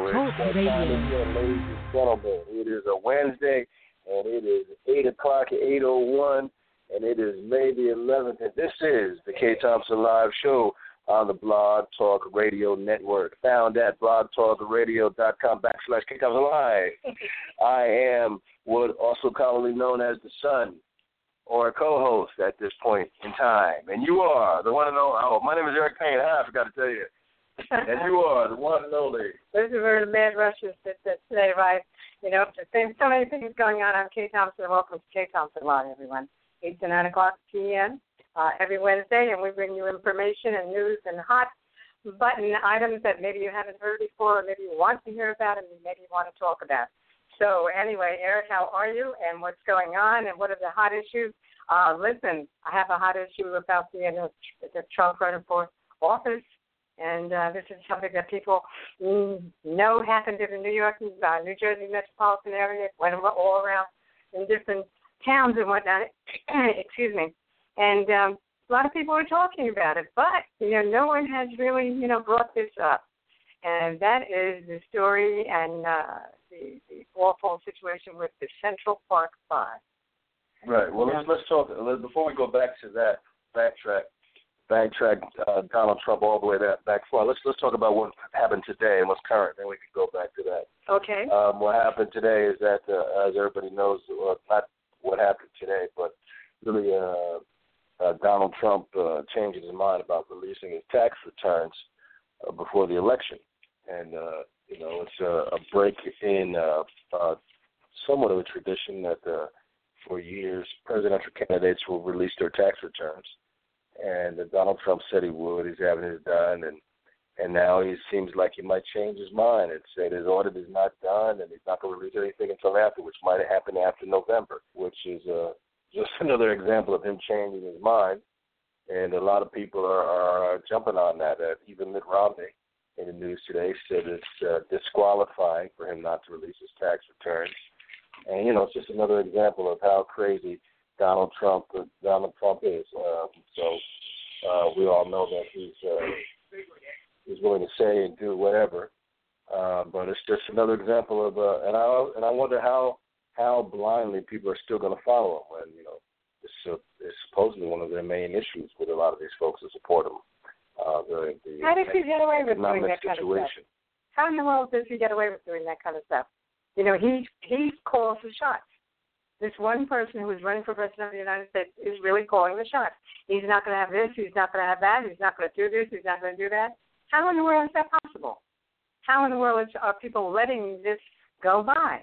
Talk Radio. Ladies and gentlemen, it is a Wednesday, and it is 8 o'clock at 8:01, and it is May the 11th, and this is the K Thompson Live Show on the Blog Talk Radio Network, found at blogtalkradio.com/K Thompson Live. I am what also commonly known as the Son, or a co-host at this point in time, and you are the one and only. Oh, my name is Eric Payne. I forgot to tell you. And you are the one and only. This is where the mad rushes today, right? You know, there's so many things going on. I'm Kay Thompson. Welcome to Kay Thompson Live, everyone. 8 to 9 o'clock p.m. Every Wednesday, and we bring you information and news and hot button items that maybe you haven't heard before, or maybe you want to hear about, and maybe you want to talk about. So anyway, Eric, how are you, and what's going on, and what are the hot issues? Listen, I have a hot issue about the Trump running for office. And this is something that people know happened in the New York, New Jersey metropolitan area, went all around in different towns and whatnot. Excuse me. And a lot of people are talking about it, but no one has really brought this up. And that is the story and the awful situation with the Central Park Five. Right. Well, let's talk. Before we go back to that, backtrack Donald Trump all the way back far. Let's talk about what happened today and what's current, then we can go back to that. Okay. What happened today is that, as everybody knows, not what happened today, but really Donald Trump changed his mind about releasing his tax returns before the election. And, it's a break in somewhat of a tradition that for years presidential candidates will release their tax returns. And Donald Trump said he would. He's having it done, and now he seems like he might change his mind and say his audit is not done, and he's not going to release anything until after, which might have happened after November, which is just another example of him changing his mind. And a lot of people are jumping on that. Even Mitt Romney in the news today said it's disqualifying for him not to release his tax returns. And, it's just another example of how crazy Donald Trump is. So we all know that he's willing to say and do whatever. But it's just another example of and I wonder how blindly people are still going to follow him when it's supposedly one of their main issues with a lot of these folks who support him. How does he get away with doing that kind of stuff? How in the world does he get away with doing that kind of stuff? He calls the shots. This one person who is running for president of the United States is really calling the shots. He's not going to have this. He's not going to have that. He's not going to do this. He's not going to do that. How in the world is that possible? How in the world are people letting this go by?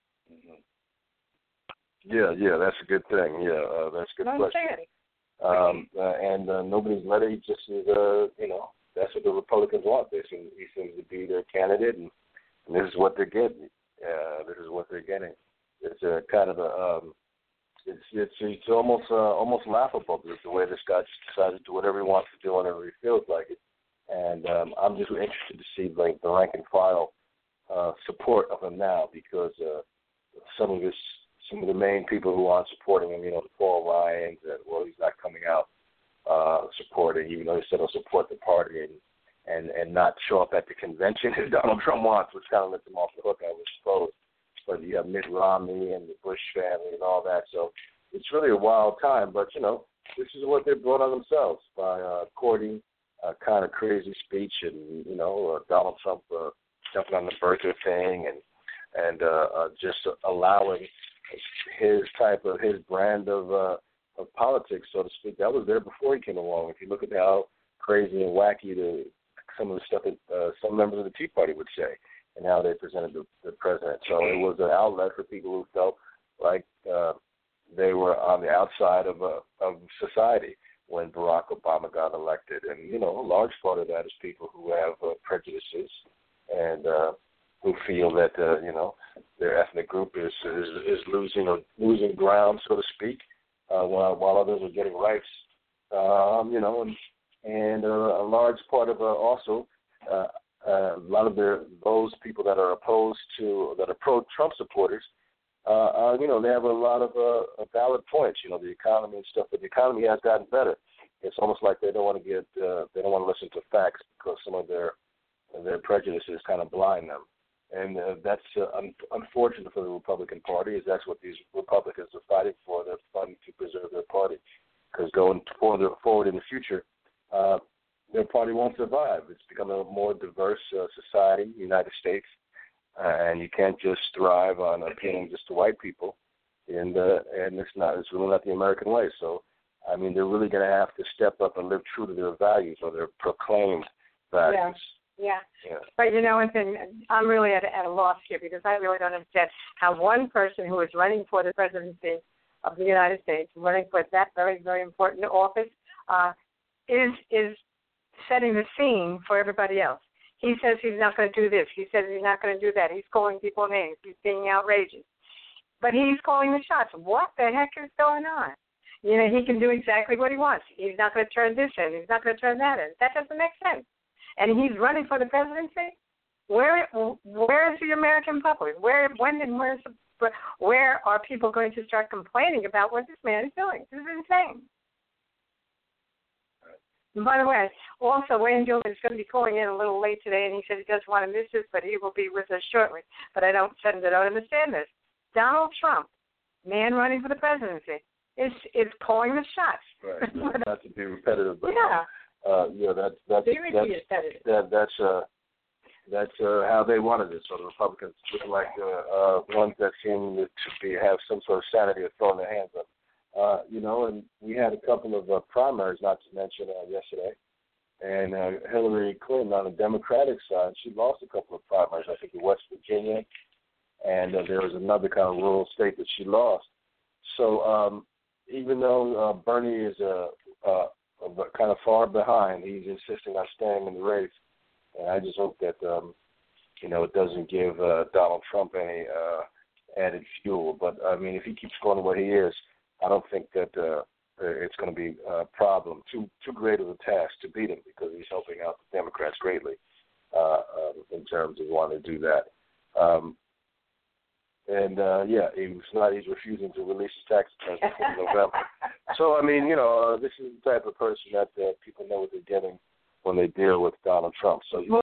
Yeah, that's a good thing. Yeah, that's a good question. And nobody's letting. He just is, that's what the Republicans want. He seems to be their candidate, and this is what they're getting. This is what they're getting. It's a kind of it's almost laughable the way this guy just decides to do whatever he wants to do whenever he feels like it. And I'm just interested to see the rank and file support of him now, because some of the main people who aren't supporting him, the Paul Ryans, he's not coming out supporting, even though he said he'll support the party and not show up at the convention as Donald Trump wants, which kind of lets him off the hook, I would suppose. But you have Mitt Romney and the Bush family and all that. So it's really a wild time. But, this is what they brought on themselves by courting a kind of crazy speech and, Donald Trump jumping on the birther thing and just allowing his brand of politics, so to speak. That was there before he came along. If you look at how crazy and wacky some of the stuff that some members of the Tea Party would say, and how they presented the president. So it was an outlet for people who felt like they were on the outside of society when Barack Obama got elected. And, a large part of that is people who have prejudices and who feel that, their ethnic group is losing ground, so to speak, while others are getting rights. And a large part of also a lot of those people that are pro-Trump supporters, they have a lot of valid points. The economy and stuff, but the economy has gotten better. It's almost like they don't want to listen to facts because some of their prejudices kind of blind them. And that's unfortunate for the Republican Party, as that's what these Republicans are fighting for. They're fighting to preserve their party, because going forward in the future, their party won't survive. It's become a more diverse society, United States, and you can't just thrive on appealing just to white people, and it's really not the American way. So, I mean, they're really going to have to step up and live true to their values, or their proclaimed values. Yeah. But you know one thing, I'm really at a loss here, because I really don't understand how one person who is running for the presidency of the United States, running for that very, very important office, is setting the scene for everybody else. He says he's not going to do this. He says he's not going to do that. He's calling people names. He's being outrageous. But he's calling the shots. What the heck is going on? You know, he can do exactly what he wants. He's not going to turn this in. He's not going to turn that in. That doesn't make sense. And he's running for the presidency? Where is the American public? Where are people going to start complaining about what this man is doing? This is insane. And by the way, also, Wayne Gilman is going to be calling in a little late today, and he said he doesn't want to miss this, but he will be with us shortly. But I don't understand this. Donald Trump, man running for the presidency, is calling the shots. Right. Not to be repetitive, but that's how they wanted it. So the Republicans look like ones that seem to have some sort of sanity of throwing their hands up. And we had a couple of primaries, not to mention yesterday, and Hillary Clinton on the Democratic side, she lost a couple of primaries, I think in West Virginia, and there was another kind of rural state that she lost. So even though Bernie is kind of far behind, he's insisting on staying in the race, and I just hope that it doesn't give Donald Trump any added fuel. But I mean, if he keeps going the way he is, I don't think that it's going to be a problem, too great of a task to beat him, because he's helping out the Democrats greatly in terms of wanting to do that. He's refusing to release his tax returns in November. So, I mean, this is the type of person that people know what they're getting when they deal with Donald Trump. So he's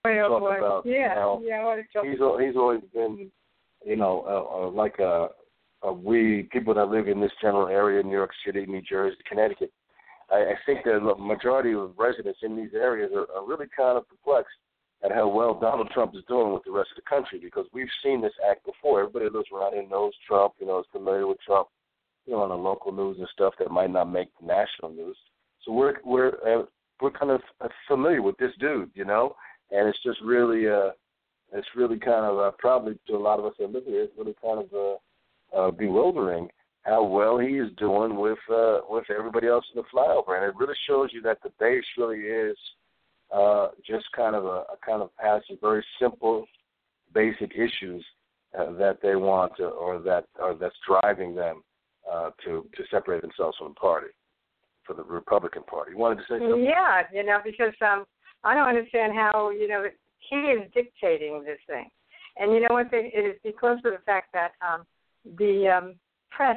always been, like we people that live in this general area, New York City, New Jersey, Connecticut. I think that the majority of residents in these areas are really kind of perplexed at how well Donald Trump is doing with the rest of the country, because we've seen this act before. Everybody that lives around here knows Trump, is familiar with Trump, on the local news and stuff that might not make the national news. So we're kind of familiar with this dude, and it's just really kind of probably to a lot of us that live here, it's really kind of bewildering how well he is doing with everybody else in the flyover, and it really shows you that the base really is just kind of has some very simple, basic issues that they want that's driving them to separate themselves from the party, for the Republican Party. You wanted to say something? Yeah, because I don't understand how he is dictating this thing, and one thing, it is because of the fact that the press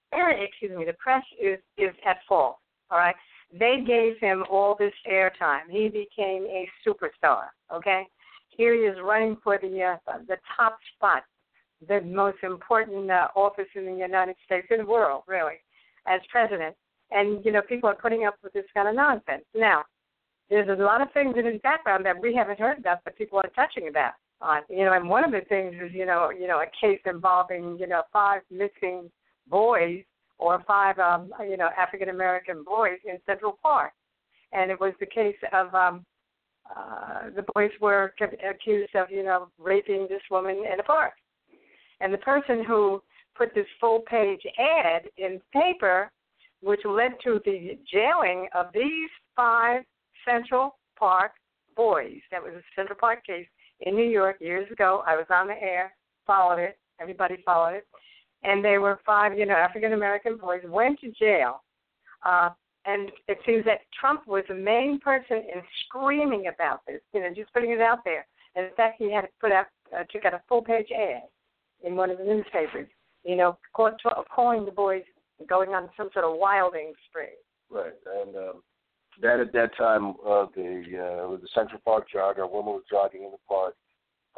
is at fault. All right. They gave him all this airtime. He became a superstar, okay? Here he is running for the top spot, the most important office in the United States, in the world, really, as president. And, people are putting up with this kind of nonsense. Now, there's a lot of things in his background that we haven't heard about, but people are touching about. And one of the things is, a case involving, 5 missing boys, or 5, African-American boys in Central Park. And it was the case of the boys were accused of, raping this woman in a park. And the person who put this full-page ad in the paper, which led to the jailing of these 5 Central Park boys. That was a Central Park case in New York years ago. I was on the air, followed it. Everybody followed it. And they were 5, African-American boys, went to jail. And it seems that Trump was the main person in screaming about this, just putting it out there. And in fact, he had took out a full-page ad in one of the newspapers, calling the boys going on some sort of wilding spree. Right. And that at that time, it was a Central Park jogger. A woman was jogging in the park.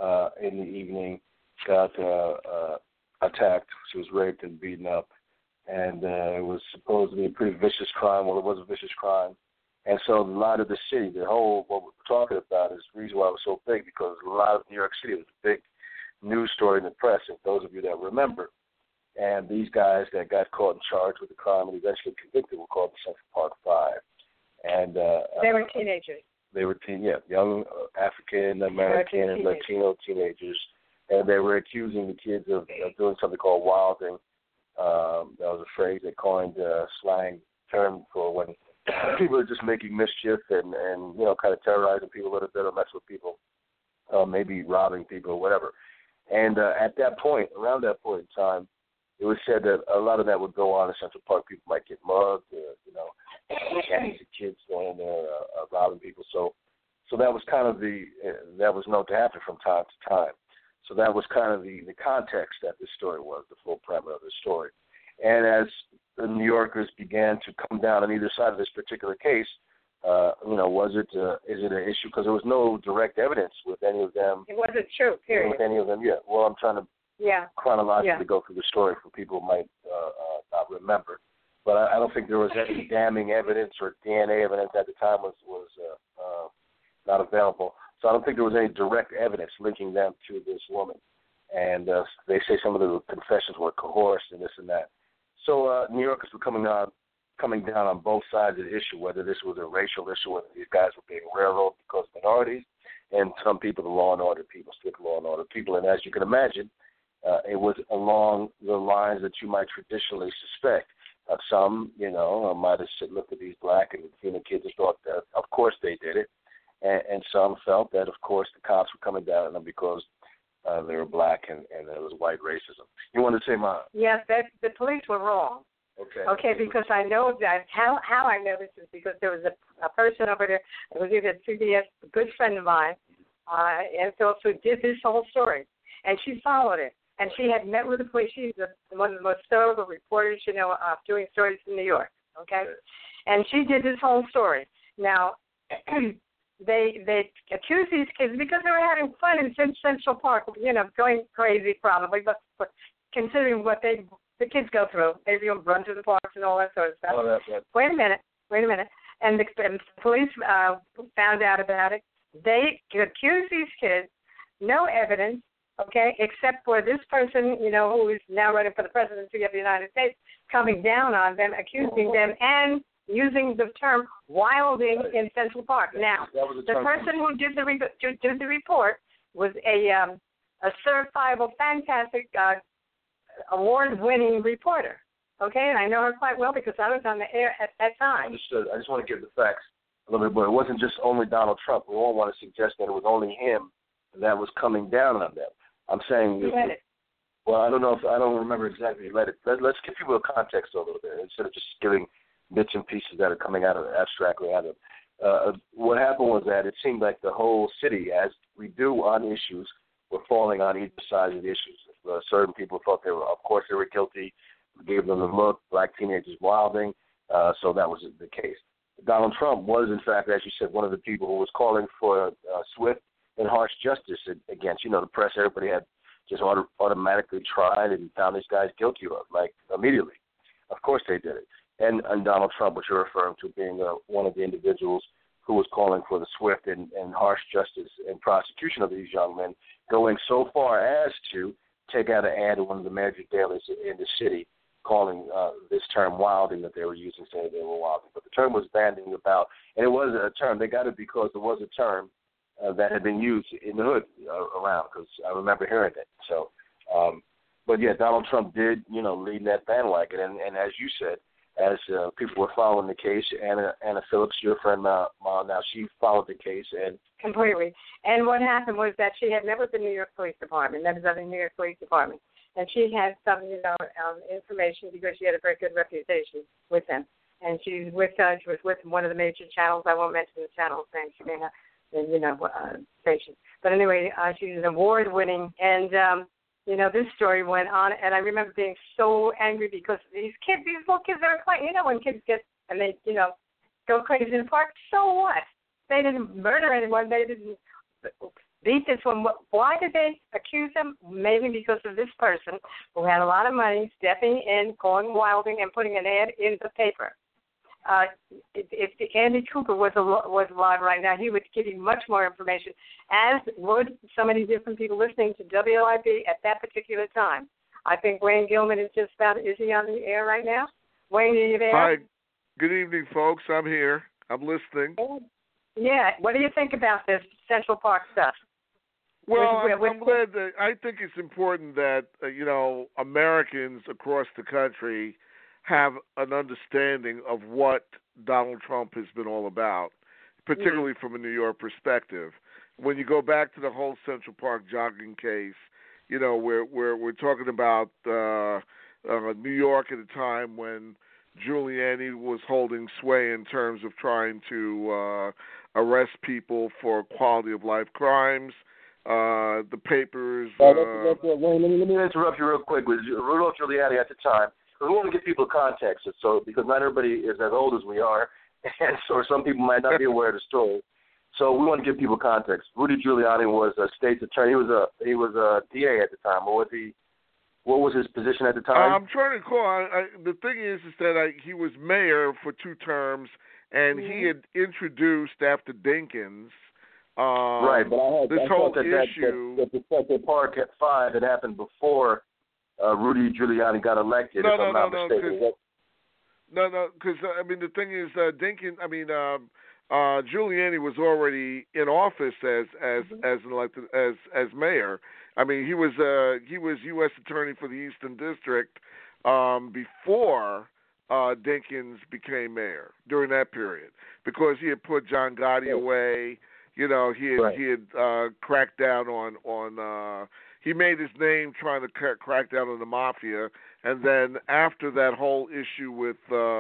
in the evening got attacked. She was raped and beaten up, and it was supposed to be a pretty vicious crime. Well, it was a vicious crime. And so a lot of the city, the whole, what we're talking about is the reason why it was so big, because a lot of New York City was a big news story in the press, and those of you that remember. And these guys that got caught and charged with the crime and eventually convicted were called the Central Park Five. And they were teenagers. They were young African American and Latino teenagers, and they were accusing the kids of doing something called wilding. That was a phrase they coined, slang term for when people are just making mischief and kind of terrorizing people a little bit or messing with people, maybe robbing people or whatever. And at that point, around that point in time, it was said that a lot of that would go on in Central Park. People might get mugged, gangs of kids going in there robbing people. So that was kind of that was known to happen from time to time. So that was kind of the context that this story was, the full premise of the story. And as the New Yorkers began to come down on either side of this particular case, is it an issue? Because there was no direct evidence with any of them. It wasn't true, period. With any of them, yeah. Well, I'm trying to chronologically go through the story for people who might not remember. But I don't think there was any damning evidence or DNA evidence at the time was not available. So I don't think there was any direct evidence linking them to this woman. And they say some of the confessions were coerced and this and that. So New Yorkers were coming down on both sides of the issue, whether this was a racial issue, whether these guys were being railroaded because of minorities, and some people, the law and order people, strict law and order people. And as you can imagine, it was along the lines that you might traditionally suspect. Some, might have looked at these black and Latino kids and thought that, of course, they did it. And some felt that, of course, the cops were coming down on them because they were black and there was white racism. You want to say, Ma? Yes, the police were wrong. Okay, because I know that. How I know this is because there was a person over there, it was either CBS, a good friend of mine, and so did this whole story. And she followed it. And she had met with the police. She's one of the most thorough reporters, doing stories in New York, okay? And she did this whole story. Now, they accused these kids because they were having fun in Central Park, going crazy probably, but considering what the kids go through. They run through the parks and all that sort of stuff. Oh, that's Wait a minute. And the police found out about it. They accused these kids, no evidence, okay, except for this person, who is now running for the presidency of the United States, coming down on them, accusing them, and using the term wilding in Central Park. Now, the person who did the report was a certifiable, fantastic, award-winning reporter. Okay, and I know her quite well because I was on the air at that time. Understood. I just want to give the facts a little bit more. It wasn't just only Donald Trump. We don't want to suggest that it was only him that was coming down on them. I'm saying, well, I don't remember exactly. Let's give people a context a little bit instead of just giving bits and pieces that are coming out of abstractly out of. What happened was that it seemed like the whole city, as we do on issues, were falling on either side of the issues. Certain people thought they were guilty, gave them the look, black teenagers wilding, so that was the case. Donald Trump was, in fact, as you said, one of the people who was calling for swift and harsh justice against, the press. Everybody had just automatically tried and found these guys guilty of, immediately. Of course they did it. And Donald Trump, which you're referring to, being one of the individuals who was calling for the swift and harsh justice and prosecution of these young men, going so far as to take out an ad in one of the major dailies in the city calling this term wilding that they were using, saying they were wilding. But the term was bandying about, and it was a term. They got it because it was a term that had been used in the hood around, because I remember hearing it. So, but yeah, Donald Trump did, lead that bandwagon. And as you said, as people were following the case, Anna Phillips, your friend Ma, now she followed the case. And completely. And what happened was that she had never been in the New York Police Department, never done the New York Police Department. And she had some, information because she had a very good reputation with them. And she was with one of the major channels. I won't mention the channel's name. She may have, station. But anyway, she's an award-winning. And, this story went on. And I remember being so angry because these little kids that are playing, when kids get, and they, go crazy in the park, so what? They didn't murder anyone. They didn't beat this one. Why did they accuse him? Maybe because of this person who had a lot of money stepping in, going wilding, and putting an ad in the paper. If Andy Cooper was alive right now, he would give you much more information, as would so many different people listening to WIB at that particular time. I think Wayne Gilman is just about, is he on the air right now? Wayne, are you there? Hi. Good evening, folks. I'm here. I'm listening. Yeah. What do you think about this Central Park stuff? Well, I'm glad that I think it's important that, Americans across the country have an understanding of what Donald Trump has been all about, particularly from a New York perspective. When you go back to the whole Central Park jogging case, we're talking about New York at a time when Giuliani was holding sway in terms of trying to arrest people for quality of life crimes. The papers. Let me interrupt you real quick. With Rudolph Giuliani at the time, we want to give people context, because not everybody is as old as we are, and so some people might not be aware of the story. So we want to give people context. Rudy Giuliani was a state's attorney. He was a DA at the time. What was his position at the time? I'm trying to recall. The thing is that he was mayor for 2 terms, and he had introduced after Dinkins. Right, but I thought that the Central Park at 5 had happened before Rudy Giuliani got elected. No, because the thing is, Giuliani was already in office as elected as mayor. He was U.S. Attorney for the Eastern District before Dinkins became mayor during that period, because he had put John Gotti away. He had cracked down on he made his name trying to crack down on the mafia, and then after that whole issue with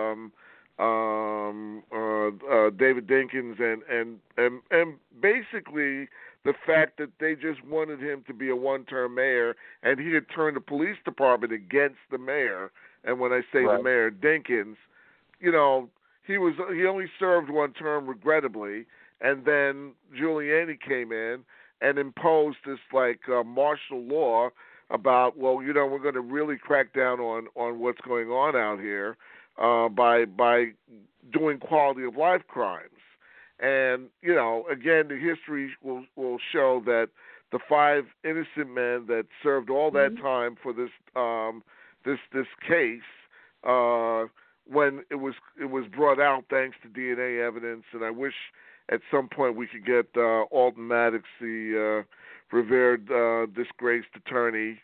David Dinkins and basically the fact that they just wanted him to be a one-term mayor, and he had turned the police department against the mayor. And when I say the mayor, Dinkins, he only served 1 term, regrettably. And then Giuliani came in and imposed this martial law about, we're going to really crack down on what's going on out here by doing quality of life crimes. And again, the history will show that the 5 innocent men that served all that time for this this case, when it was brought out thanks to DNA evidence, and I wish at some point we could get Alton Maddox, the revered disgraced attorney,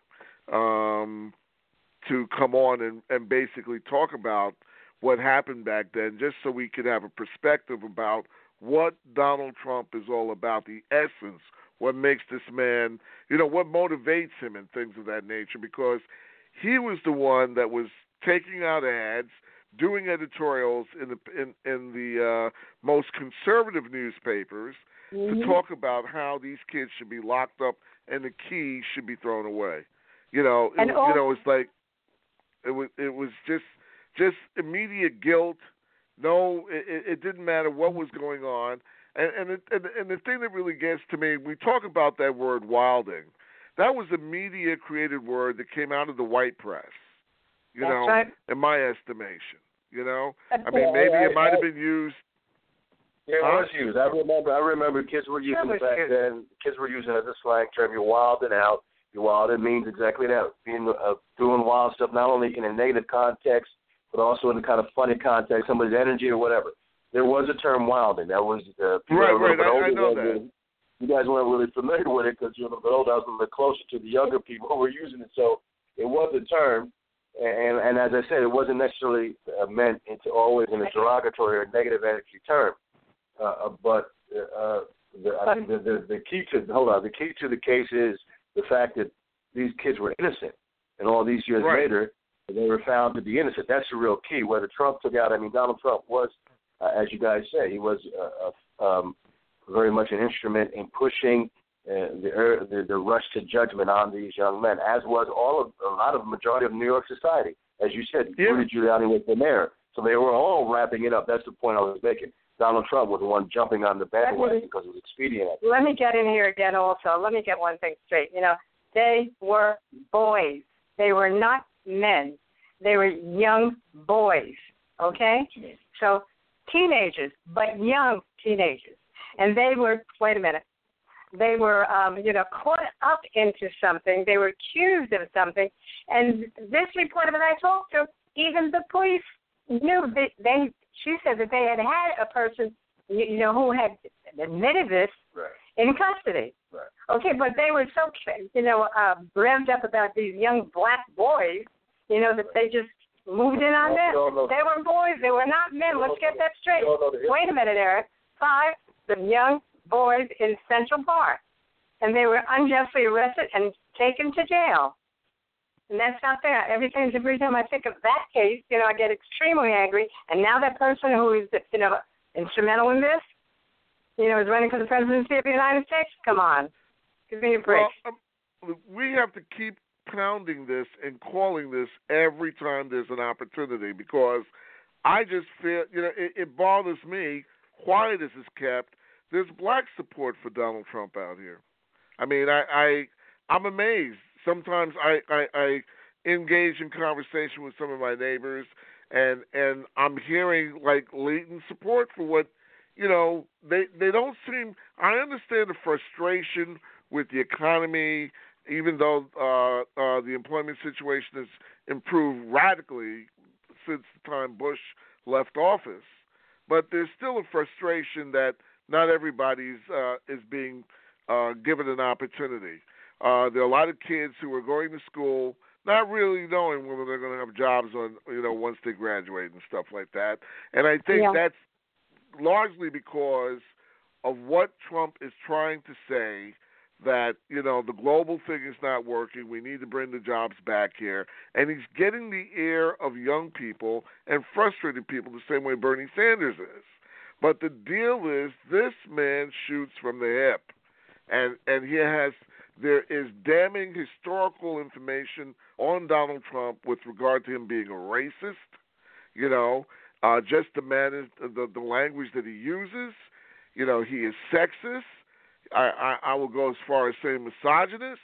to come on and basically talk about what happened back then, just so we could have a perspective about what Donald Trump is all about, the essence, what makes this man, what motivates him and things of that nature, because he was the one that was taking out ads, doing editorials in the most conservative newspapers to talk about how these kids should be locked up and the keys should be thrown away. It's like it was just immediate guilt. No, it didn't matter what was going on. And the thing that really gets to me, we talk about that word wilding. That was a media-created word that came out of the white press, right. in my estimation. Maybe it might have been used. Yeah, it was used. I remember kids were using it back then. Kids were using it as a slang term. You're wilding out. You're wild. It means exactly that. Doing wild stuff, not only in a negative context, but also in a kind of funny context, somebody's energy or whatever. There was a term wilding. That was right. I know that. You guys weren't really familiar with it because you're a little bit older. I was a little bit closer to the younger people who were using it. So it was a term, and as I said, it wasn't necessarily meant into always in a derogatory or negative energy term. But the key to the case is the fact that these kids were innocent, and all these years later, they were found to be innocent. That's the real key. Whether Trump took out, Donald Trump was, as you guys say, he was very much an instrument in pushing the rush to judgment on these young men, as was a lot of majority of New York society. As you said, Rudy Giuliani was the mayor, so they were all wrapping it up. That's the point I was making. Donald Trump was the one jumping on the bandwagon because it was expedient. Let me get in here again also. Let me get one thing straight. They were boys. They were not men. They were young boys, okay? So teenagers, but young teenagers. And they were, wait a minute, they were, caught up into something. They were accused of something. And this reporter that I talked to, even the police knew she said that they had a person, who had admitted this in custody. Right. Okay, but they were so, revved up about these young black boys, that they just moved in on them. They were boys. They were not men. Let's get that straight. Wait a minute, Eric. 5 young boys in Central Park, and they were unjustly arrested and taken to jail. And that's not fair. Every time I think of that case, I get extremely angry. And now that person who is, instrumental in this, is running for the presidency of the United States. Come on, give me a break. Well, we have to keep pounding this and calling this every time there's an opportunity, because I just feel, it bothers me. Quiet as is kept. There's black support for Donald Trump out here. I mean, I'm amazed. Sometimes I engage in conversation with some of my neighbors, and I'm hearing like latent support for what, they don't seem. I understand the frustration with the economy, even though the employment situation has improved radically since the time Bush left office. But there's still a frustration that not everybody is being given an opportunity. There are a lot of kids who are going to school not really knowing whether they're going to have jobs once they graduate and stuff like that. And I think that's largely because of what Trump is trying to say, that, the global thing is not working. We need to bring the jobs back here. And he's getting the ear of young people and frustrated people the same way Bernie Sanders is. But the deal is, this man shoots from the hip. And there is damning historical information on Donald Trump with regard to him being a racist, just the language that he uses. He is sexist. I will go as far as saying misogynist.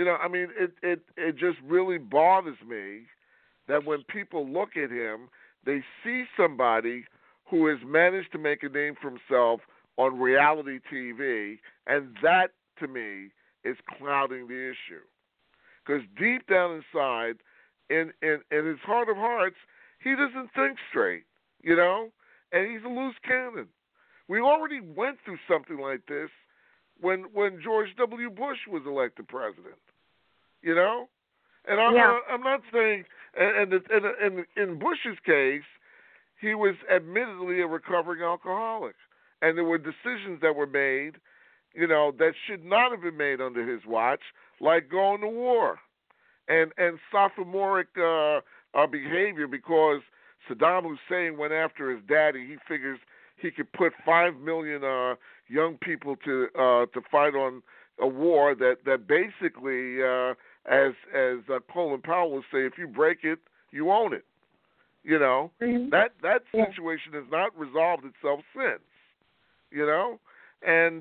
It just really bothers me that when people look at him, they see somebody who has managed to make a name for himself on reality TV, and that, to me, is clouding the issue. Because deep down inside, in his heart of hearts, he doesn't think straight, and he's a loose cannon. We already went through something like this when George W. Bush was elected president, And I'm not saying, and in Bush's case, he was admittedly a recovering alcoholic, and there were decisions that were made, that should not have been made under his watch, like going to war, and sophomoric behavior, because Saddam Hussein went after his daddy. He figures he could put 5 million young people to fight on a war that basically, as Colin Powell would say, if you break it, you own it. Mm-hmm. That situation has not resolved itself since. And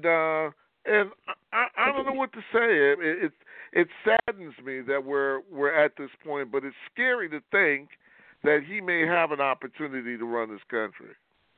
I don't know what to say. It saddens me that we're at this point, but it's scary to think that he may have an opportunity to run this country.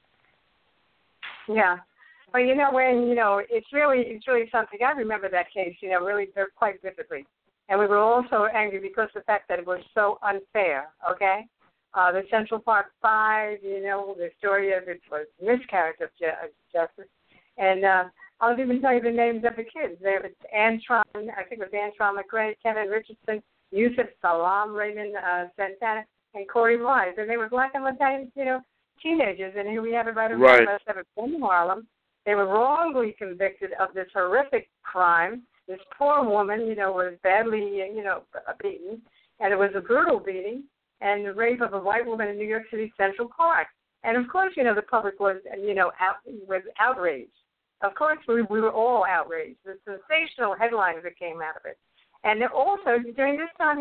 Yeah. But it's really something. I remember that case, really quite vividly. And we were also angry because of the fact that it was so unfair, okay? The Central Park 5, the story of it was miscarriage of justice. And I'll even tell you the names of the kids. There was Antron, I think it was Antron McRae, Kevin Richardson, Yusuf Salam, Raymond Santana, and Corey Wise. And they were black and Latino, teenagers. And here we have it right around us in Harlem. They were wrongly convicted of this horrific crime. This poor woman, was badly, beaten. And it was a brutal beating and the rape of a white woman in New York City Central Park. And, of course, the public was, was outraged. Of course, we were all outraged. The sensational headlines that came out of it. And also, during this time,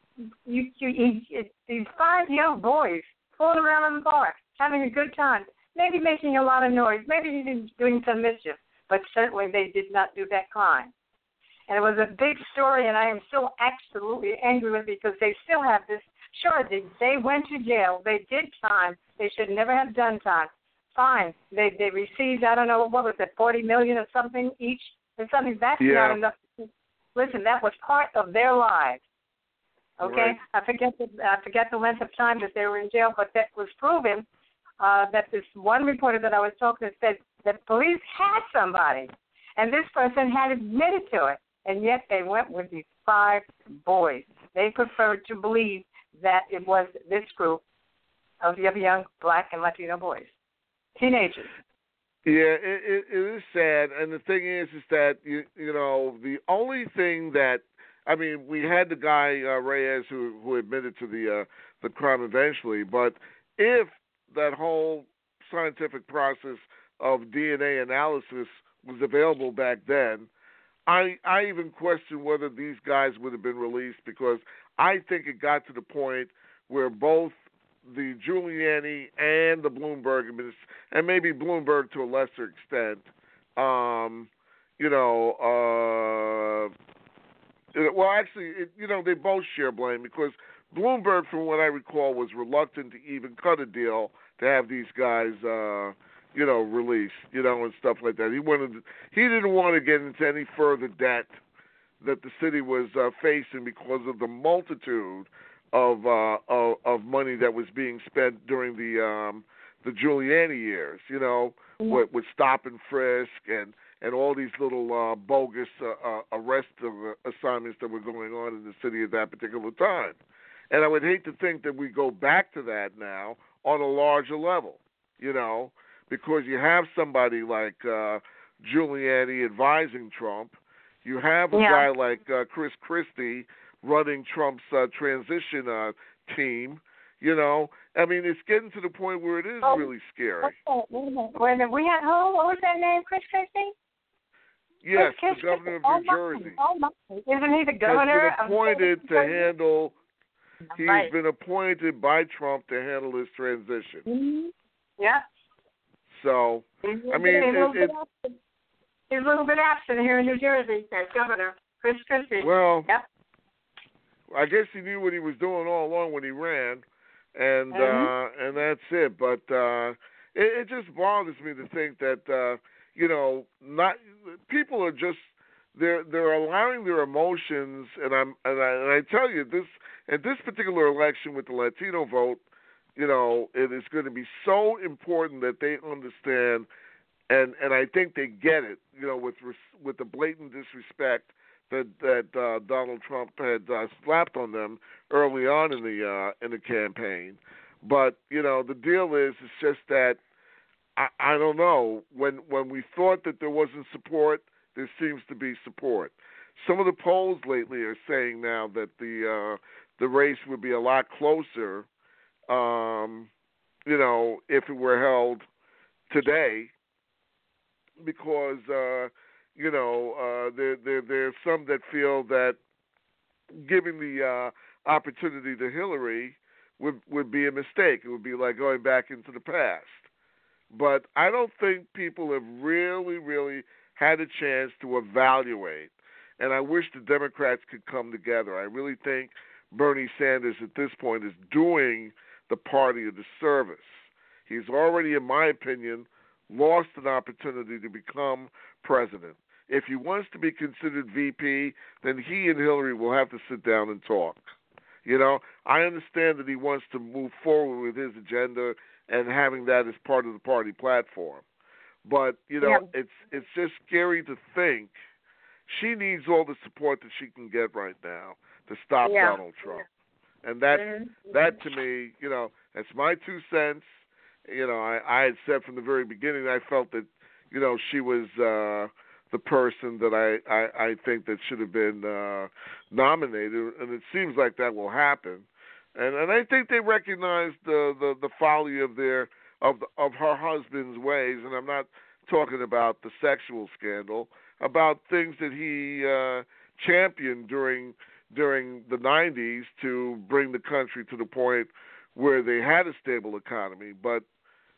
these 5 young boys fooling around in the park, having a good time. maybe making a lot of noise, maybe even doing some mischief, but certainly they did not do that crime. And it was a big story, and I am still absolutely angry with it because they still have this. Sure, they went to jail. They did time. They should never have done time. Fine. They received, I don't know, what was it, $40 million or something each? Or something. That's not enough. Listen, that was part of their lives. Okay? Right. I forget the length of time that they were in jail, but that was proven that this one reporter that I was talking to said that police had somebody, and this person had admitted to it, and yet they went with these 5 boys. They preferred to believe that it was this group of young black and Latino boys, teenagers. Yeah, it is sad, and the thing is that you know the only thing that we had the guy Reyes who admitted to the crime eventually, but if that whole scientific process of DNA analysis was available back then, I even question whether these guys would have been released, because I think it got to the point where both the Giuliani and the Bloomberg and maybe Bloomberg to a lesser extent, they both share blame, because Bloomberg, from what I recall, was reluctant to even cut a deal to have these guys, released, and stuff like that. He didn't want to get into any further debt that the city was facing because of the multitude of money that was being spent during the Giuliani years, with stop and frisk and all these little bogus arrest assignments that were going on in the city at that particular time. And I would hate to think that we go back to that now on a larger level, because you have somebody like Giuliani advising Trump. You have a guy like Chris Christie running Trump's transition team. It's getting to the point where it is really scary. Wait a minute. We had who? What was that name? Chris Christie? Yes, the governor of New Jersey. Isn't he the governor? Has been appointed to handle. He's been appointed by Trump to handle his transition. Mm-hmm. Yeah. So, he's a little bit absent here in New Jersey as governor, Chris Christie. Well, I guess he knew what he was doing all along when he ran, and that's it. But it just bothers me to think that not people are just they're allowing their emotions, and I tell you this particular election with the Latino vote, it is going to be so important that they understand, and I think they get it, with the blatant disrespect that Donald Trump had slapped on them early on in the campaign. But the deal is, it's just that I don't know, when we thought that there wasn't support, there seems to be support. Some of the polls lately are saying now that the race would be a lot closer, if it were held today, because there's some that feel that giving the opportunity to Hillary would be a mistake. It would be like going back into the past. But I don't think people have really, really had a chance to evaluate. And I wish the Democrats could come together. I really think Bernie Sanders at this point is doing the party a disservice. He's already, in my opinion, lost an opportunity to become president. If he wants to be considered VP, then he and Hillary will have to sit down and talk. I understand that he wants to move forward with his agenda and having that as part of the party platform. But, it's just scary to think she needs all the support that she can get right now to stop Donald Trump. And that to me, that's my 2 cents. I had said from the very beginning I felt that, she was the person that I think that should have been nominated, and it seems like that will happen. And I think they recognize the folly of her husband's ways, and I'm not talking about the sexual scandal, about things that he championed during the 90s to bring the country to the point where they had a stable economy. But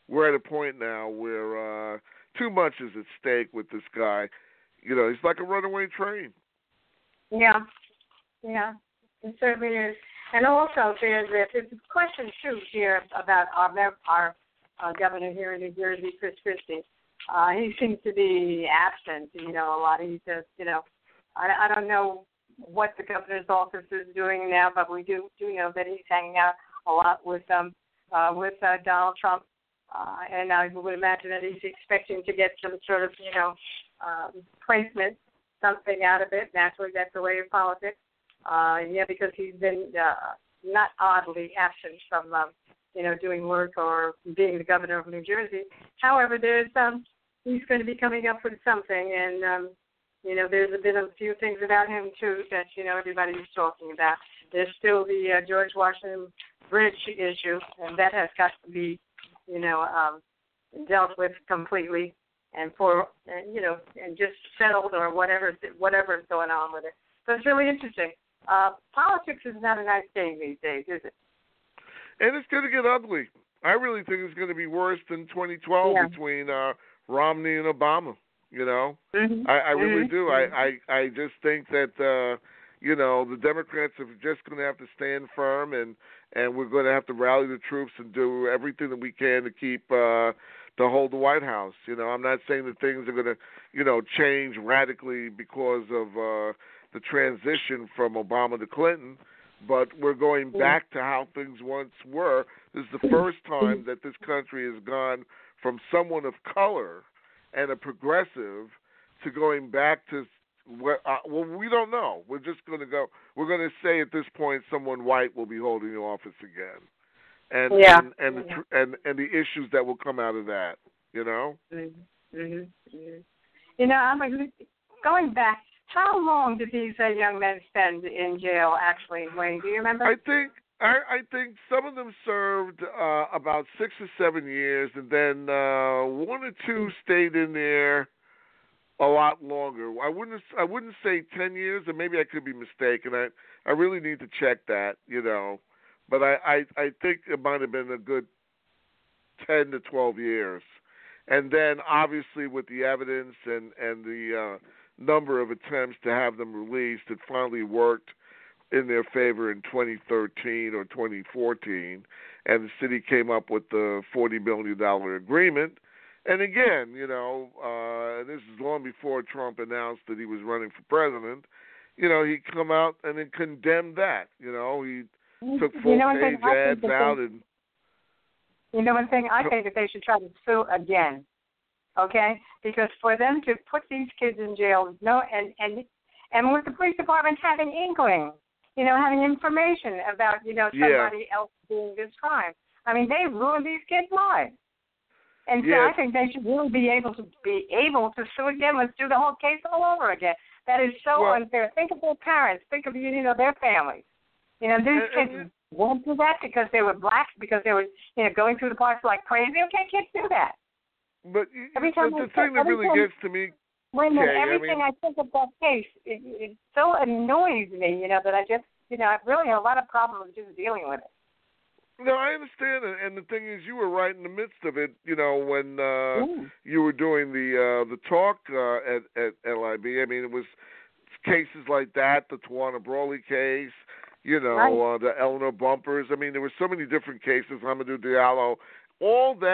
we're at a point now where too much is at stake with this guy. You know, he's like a runaway train. Yeah, it certainly is. And also, there's a question too here about our governor here in New Jersey, Chris Christie. He seems to be absent, a lot. He just, I don't know what the governor's office is doing now, but we do know that he's hanging out a lot with Donald Trump, and I would imagine that he's expecting to get some sort of, placement, something out of it. Naturally, that's the way of politics. Because he's been not oddly absent from, doing work or being the governor of New Jersey. However, there's he's going to be coming up with something, and there's been a few things about him too that everybody's talking about. There's still the George Washington Bridge issue, and that has got to be, dealt with completely and just settled or whatever's going on with it. So it's really interesting. Politics is not a nice thing these days, is it? And it's going to get ugly. I really think it's going to be worse than 2012 between Romney and Obama. Mm-hmm. I really do. Mm-hmm. I just think that the Democrats are just going to have to stand firm, and we're going to have to rally the troops and do everything that we can to keep to hold the White House. I'm not saying that things are going to change radically because of the transition from Obama to Clinton, but we're going back to how things once were. This is the first time that this country has gone from someone of color and a progressive to going back to we don't know. We're just going to go. We're going to say at this point someone white will be holding the office again, and the issues that will come out of that. I'm going back. How long did these young men spend in jail? Actually, Wayne, do you remember? I think some of them served about 6 or 7 years, and then 1 or 2 stayed in there a lot longer. I wouldn't say 10 years, and maybe I could be mistaken. I really need to check that, But I think it might have been a good 10 to 12 years, and then obviously with the evidence and the number of attempts to have them released, it finally worked in their favor in 2013 or 2014, and the city came up with the $40 million agreement. And again, this is long before Trump announced that he was running for president. He come out and then condemned that. He took full-page ads out and. One thing I think that they should try to sue again. Okay, because for them to put these kids in jail, and with the police department having inkling, having information about, somebody else doing this crime. I mean, they ruined these kids' lives, and so I think they should really be able to sue again. Let's do the whole case all over again. That is so unfair. Think of their parents. Think of their families. These kids won't do that because they were black, because they were going through the parks like crazy. Okay, kids do that. But the thing that really gets to me, everything I think of that case, it so annoys me, that I just, I really have a lot of problems just dealing with it. No, I understand, and the thing is, you were right in the midst of it, when you were doing the talk at LIB. I mean, it was cases like that, the Tawana Brawley case, the Eleanor Bumpers. I mean, there were so many different cases, Hamidou Diallo. A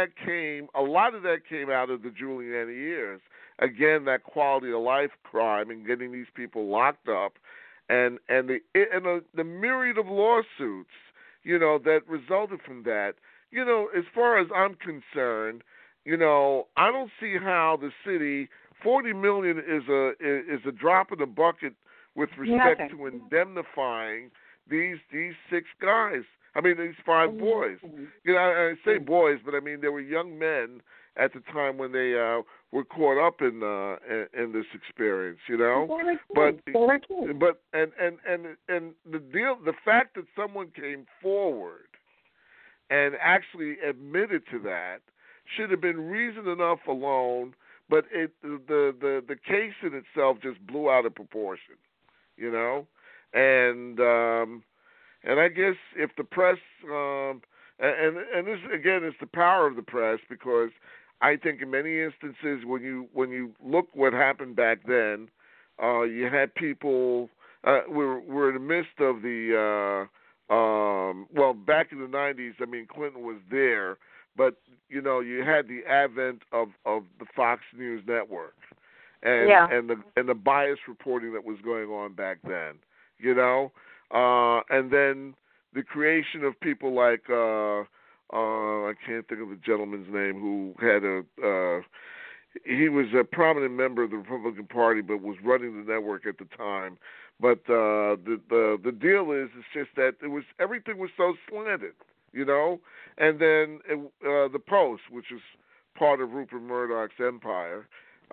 lot of that came out of the Giuliani years. Again, that quality of life crime and getting these people locked up, and the myriad of lawsuits, that resulted from that. As far as I'm concerned, I don't see how the city, $40 million is a drop in the bucket with respect to indemnifying these 6 guys. I mean, these 5 boys. I say boys, but I mean they were young men at the time when they were caught up in this experience. But the fact that someone came forward and actually admitted to that should have been reason enough alone. But the case in itself just blew out of proportion. And I guess if the press and this again is the power of the press, because I think in many instances when you look what happened back then, you had people. We're in the midst of the back in the 90s. I mean, Clinton was there, but you had the advent of the Fox News network, and the bias reporting that was going on back then. And then the creation of people like I can't think of the gentleman's name who had he was a prominent member of the Republican Party, but was running the network at the time. But the deal is, it's just that everything was so slanted, And then the Post, which is part of Rupert Murdoch's empire,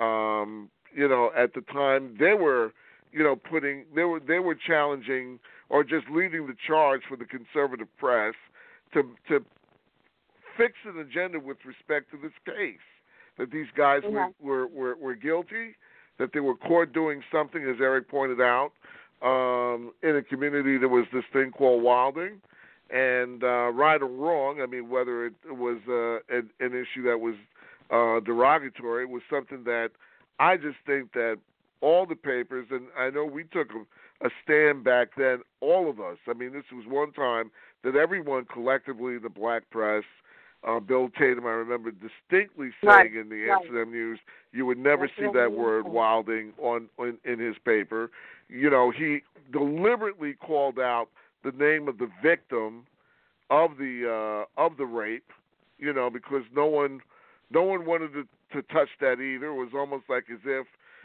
at the time they were, they were challenging or just leading the charge for the conservative press to fix an agenda with respect to this case, that these guys were guilty, that they were caught doing something, as Eric pointed out, in a community that was this thing called Wilding. And right or wrong, I mean, whether it was an issue that was derogatory, it was something that I just think that all the papers, and I know we took a stand back then, all of us. I mean, this was one time that everyone collectively, the black press, Bill Tatum, I remember distinctly saying in the Amsterdam News, you would never see that word Wilding in his paper. He deliberately called out the name of the victim of the rape, because no one wanted to touch that either. It was almost like as if,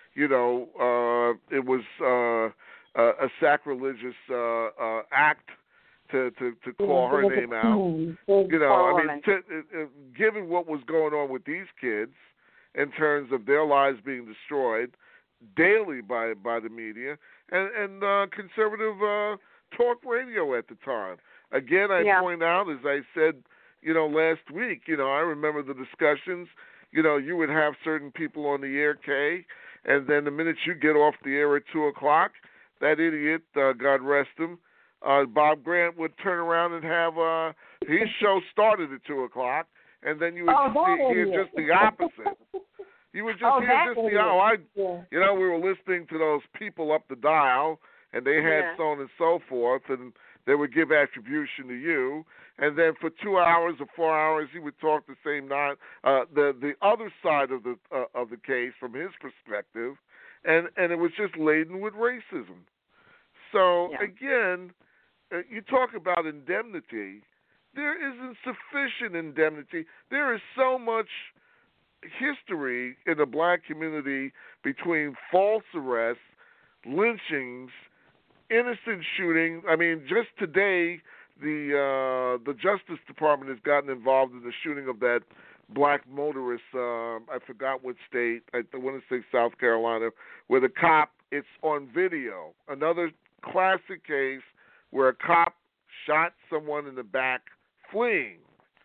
it was a sacrilegious act to call her name out. Given what was going on with these kids in terms of their lives being destroyed daily by the media and conservative talk radio at the time. Again, I point out, as I said, last week, I remember the discussions. You would have certain people on the air, Kay, and then the minute you get off the air at 2:00, that idiot, God rest him, Bob Grant would turn around and have his show started at 2:00, and then you would hear just the opposite. You would just hear just the we were listening to those people up the dial, and they had so on and so forth, and they would give attribution to you, and then for 2 hours or 4 hours, he would talk the same the other side of the case from his perspective, and it was just laden with racism. So again, you talk about indemnity. There isn't sufficient indemnity. There is so much history in the black community between false arrests, lynchings, innocent shooting. I mean, just today, the Justice Department has gotten involved in the shooting of that black motorist. I forgot what state. I want to say South Carolina, where the cop. It's on video. Another classic case where a cop shot someone in the back fleeing.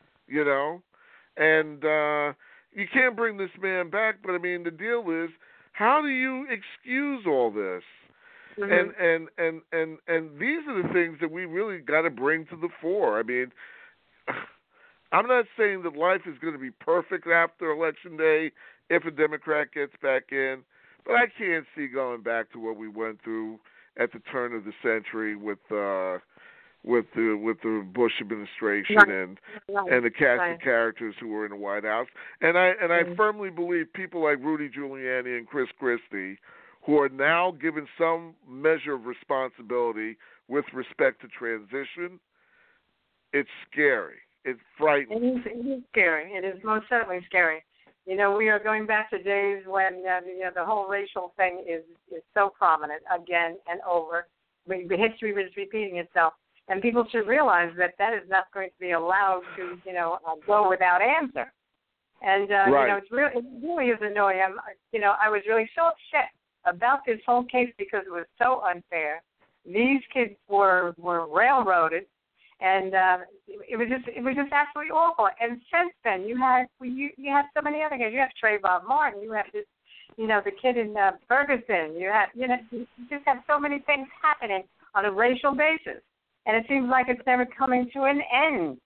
And you can't bring this man back. But I mean, the deal is, how do you excuse all this? Mm-hmm. And these are the things that we really got to bring to the fore. I mean, I'm not saying that life is going to be perfect after Election Day if a Democrat gets back in, but I can't see going back to what we went through at the turn of the century with the Bush administration and the cast of characters who were in the White House. And I firmly believe people like Rudy Giuliani and Chris Christie, who are now given some measure of responsibility with respect to transition, it's scary. It's frightening. It is scary. It is most certainly scary. We are going back to days when the whole racial thing is so prominent again and over. The history was repeating itself, and people should realize that is not going to be allowed to go without answer. And it really is annoying. I was really so upset about this whole case because it was so unfair. These kids were railroaded, and it was just absolutely awful. And since then, you have so many other kids. You have Trayvon Martin. You have this, the kid in Ferguson. You just have so many things happening on a racial basis, and it seems like it's never coming to an end.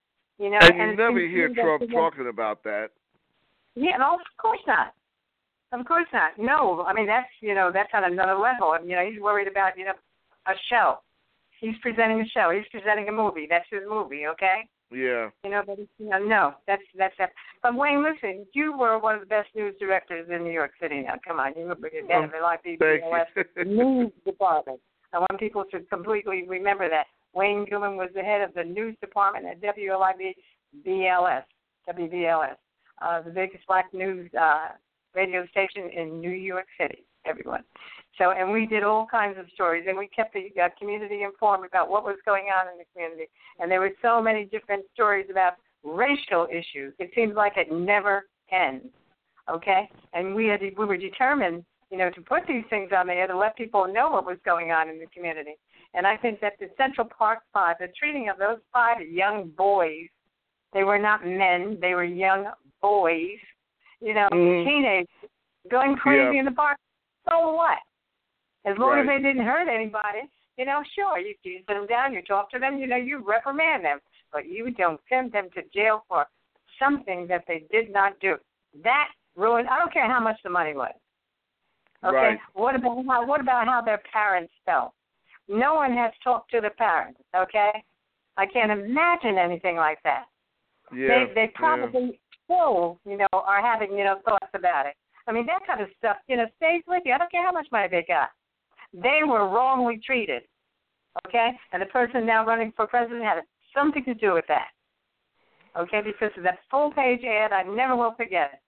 You know, and you never hear Trump talking about that. Yeah, no, of course not. Of course not. No, I mean that's on another level. You know, he's worried about a show. He's presenting a show. He's presenting a movie. That's his movie, okay? Yeah. You know, but no, that's that. But Wayne, listen, you were one of the best news directors in New York City. Now, come on, you were the head of the LIBBLS news department. I want people to completely remember that Wayne Gilman was the head of the news department at WLIB-BLS, WBLS, the biggest black news radio station in New York City. Everyone. So, and we did all kinds of stories, and we kept the community informed about what was going on in the community. And there were so many different stories about racial issues. It seems like it never ends, okay? And we were determined, to put these things on the air to let people know what was going on in the community. And I think that the Central Park Five, the treating of those 5 young boys, they were not men, they were young boys, teenagers, going crazy in the park. So what? As long as they didn't hurt anybody, sure, you sit them down, you talk to them, you reprimand them. But you don't send them to jail for something that they did not do. That ruined, I don't care how much the money was. Okay? Right. What about how their parents felt? No one has talked to the parents, okay? I can't imagine anything like that. Yeah. They probably still, are having, thoughts about it. I mean, that kind of stuff, stays with you. I don't care how much money they got. They were wrongly treated, okay? And the person now running for president had something to do with that, okay? Because of that full-page ad, I never will forget it.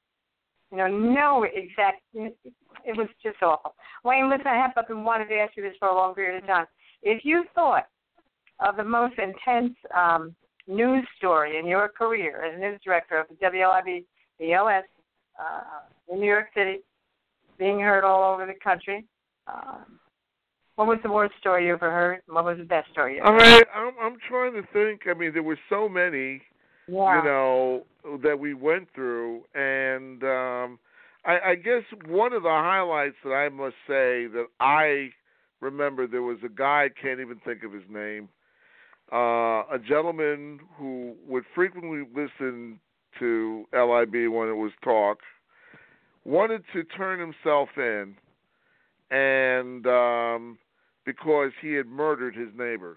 It was just awful. Wayne, listen, I have been wanting to ask you this for a long period of time. If you thought of the most intense news story in your career as news director of the WLIB-BLS, in New York City, being heard all over the country. What was the worst story you ever heard? What was the best story you ever heard? I'm trying to think. I mean, there were so many, that we went through. And I guess one of the highlights that I must say that I remember, there was a guy, I can't even think of his name, a gentleman who would frequently listen to LIB when it was talk, wanted to turn himself in, and because he had murdered his neighbor.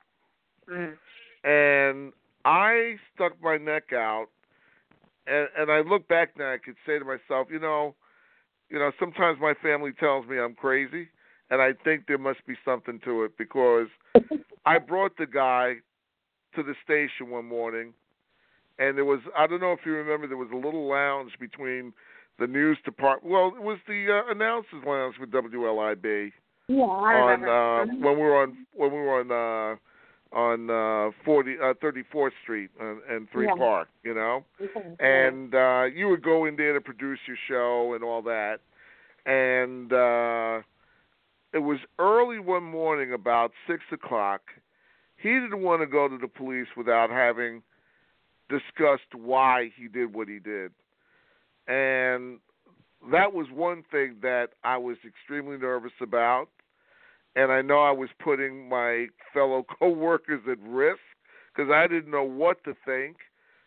And I stuck my neck out, and I look back now, I could say to myself, sometimes my family tells me I'm crazy, and I think there must be something to it, because I brought the guy to the station one morning, and there was, I don't know if you remember, there was a little lounge between the news department. Well, it was the announcers lounge with WLIB. Yeah, I remember. When we were on 34th Street and 3 Park, and you would go in there to produce your show and all that. And it was early one morning, about 6 o'clock. He didn't want to go to the police without having discussed why he did what he did. And that was one thing that I was extremely nervous about. And I know I was putting my fellow co-workers at risk because I didn't know what to think,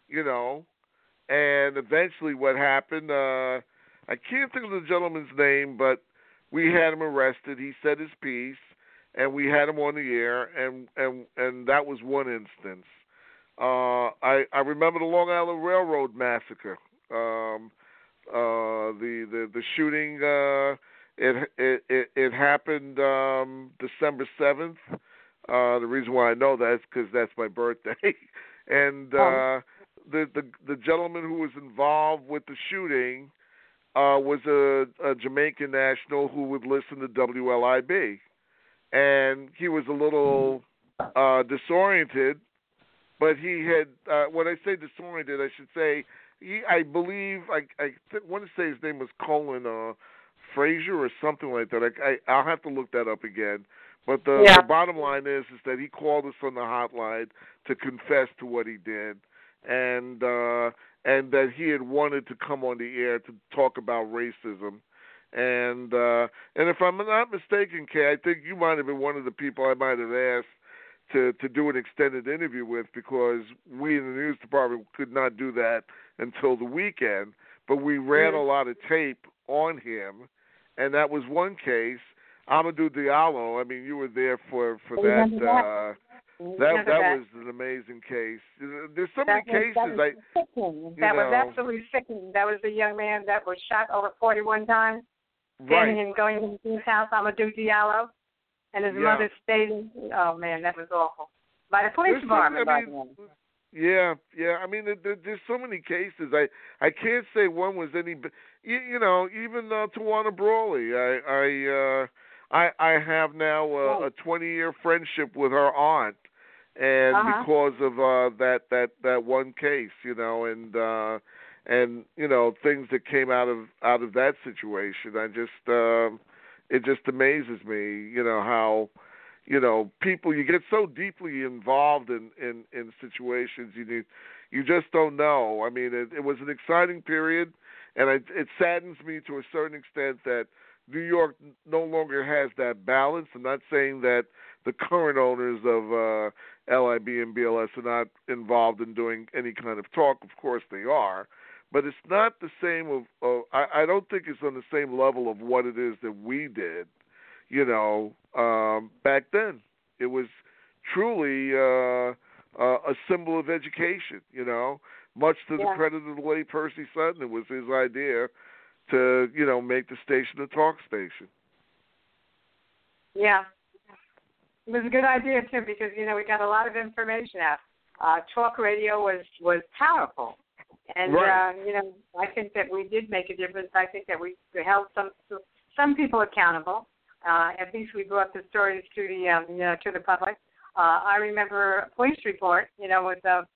And eventually what happened, I can't think of the gentleman's name, but we had him arrested. He said his piece, and we had him on the air, and that was one instance. I remember the Long Island Railroad massacre. The shooting. It happened December 7th. The reason why I know that is because that's my birthday. And the gentleman who was involved with the shooting was a Jamaican national who would listen to WLIB, and he was a little disoriented. But he had, when I say disoriented, I should say, I believe, I want to say his name was Colin Frazier or something like that. I'll have to look that up again. But the bottom line is that he called us on the hotline to confess to what he did, and that he had wanted to come on the air to talk about racism. And if I'm not mistaken, Kay, I think you might have been one of the people I might have asked to do an extended interview with, because we in the news department could not do that until the weekend. But we ran a lot of tape on him, and that was one case. Amadou Diallo, I mean, you were there for that. That was an amazing case. There's so many cases. That was absolutely sickening. That was the young man that was shot over 41 times, standing and going into his house, Amadou Diallo, and his mother stayed. Oh man, that was awful. By the police department. Yeah. I mean, there's so many cases. I can't say one was any. Even Tawana Brawley. I have now a 20-year friendship with her aunt, and because of that one case, and things that came out of that situation, it just amazes me, how. People, you get so deeply involved in situations, you just don't know. I mean, it was an exciting period, and it saddens me to a certain extent that New York no longer has that balance. I'm not saying that the current owners of LIB and BLS are not involved in doing any kind of talk. Of course they are. But it's not the same I don't think it's on the same level of what it is that we did. Back then, it was truly a symbol of education, much to the credit of the late Percy Sutton. It was his idea to, make the station a talk station. Yeah. It was a good idea, too, because, we got a lot of information out. Talk radio was powerful. And, I think that we did make a difference. I think that we held some people accountable. At least we brought the stories to the public. I remember a police report, with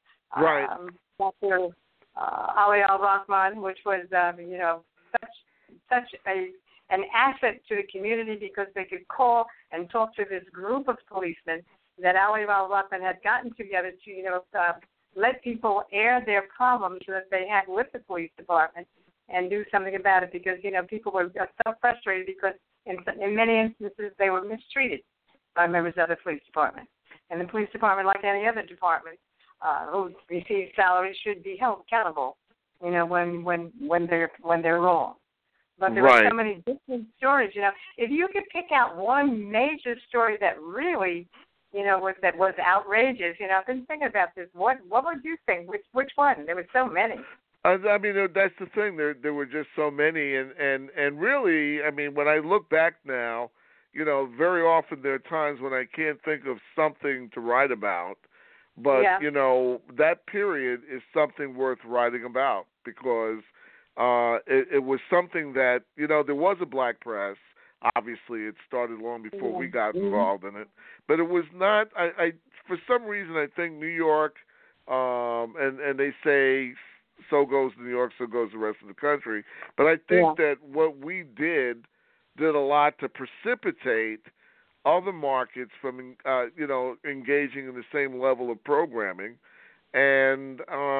Dr. Ali Al-Rahman, which was, such an asset to the community, because they could call and talk to this group of policemen that Ali Al-Rahman had gotten together to, let people air their problems that they had with the police department and do something about it, because, people were so frustrated because in many instances, they were mistreated by members of the police department. And the police department, like any other department who receives salaries, should be held accountable, when they're wrong. But there were so many different stories. If you could pick out one major story that really, was outrageous. I've been thinking about this. What would you think? Which one? There were so many. I mean, that's the thing. There were just so many, and really, I mean, when I look back now, very often there are times when I can't think of something to write about, but that period is something worth writing about, because it was something that there was a black press. Obviously, it started long before we got involved in it, but it was not. I for some reason I think New York, and they say, so goes New York, so goes the rest of the country. But I think that what we did a lot to precipitate other markets from, engaging in the same level of programming. And,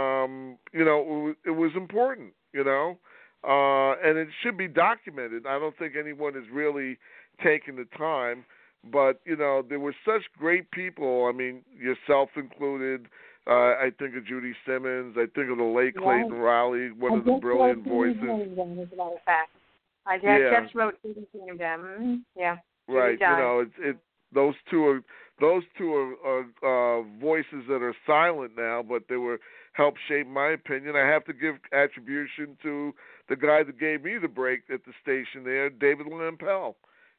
it was important, and it should be documented. I don't think anyone has really taken the time. But, there were such great people, I mean, yourself included. I think of Judy Simmons. I think of the late Clayton Riley, one of the brilliant voices. As a matter of fact, I just wrote Judy Simmons down. Yeah. Right. Those two are voices that are silent now, but they helped shape my opinion. I have to give attribution to the guy that gave me the break at the station there, David Lampel.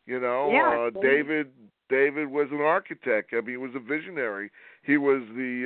David was an architect. I mean, he was a visionary. He was